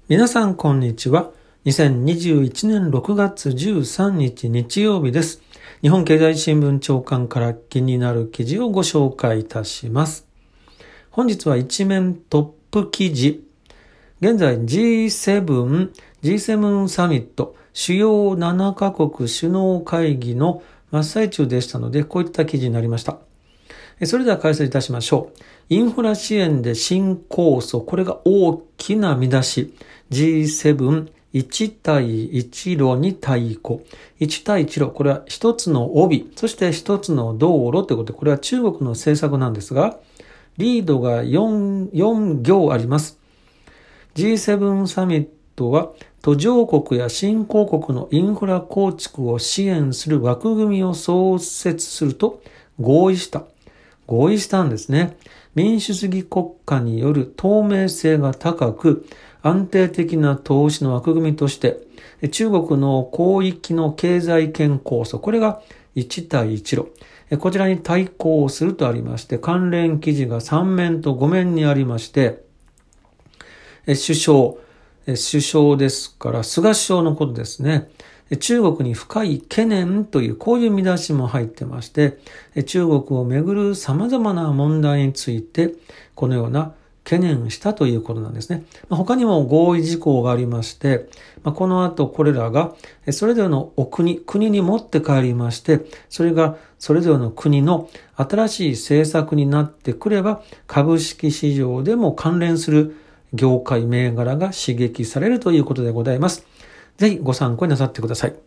皆さんこんにちは。2021年6月13日日曜日です。日本経済新聞長官から気になる記事をご紹介いたします。本日は一面トップ記事。現在 G7 サミット主要7カ国首脳会議の真っ最中でしたので、こういった記事になりました。それでは解説いたしましょう。インフラ支援で新構想、これが大きな見出し。G7 一帯一路に対抗。一帯一路、これは一つの帯、そして一つの道路ということで、これは中国の政策なんですが、リードが4行あります。G7 サミットは途上国や新興国のインフラ構築を支援する枠組みを創設すると合意したんですね。民主主義国家による透明性が高く、安定的な投資の枠組みとして、中国の広域の経済圏構想、これが一帯一路。こちらに対抗するとありまして、関連記事が3面と5面にありまして、首相ですから、菅首相のことですね。中国に深い懸念というこういう見出しも入ってまして、中国をめぐる様々な問題についてこのような懸念したということなんですね。他にも合意事項がありまして、この後これらがそれぞれの国に持って帰りまして、それがそれぞれの国の新しい政策になってくれば、株式市場でも関連する業界銘柄が刺激されるということでございます。ぜひご参考になさってください。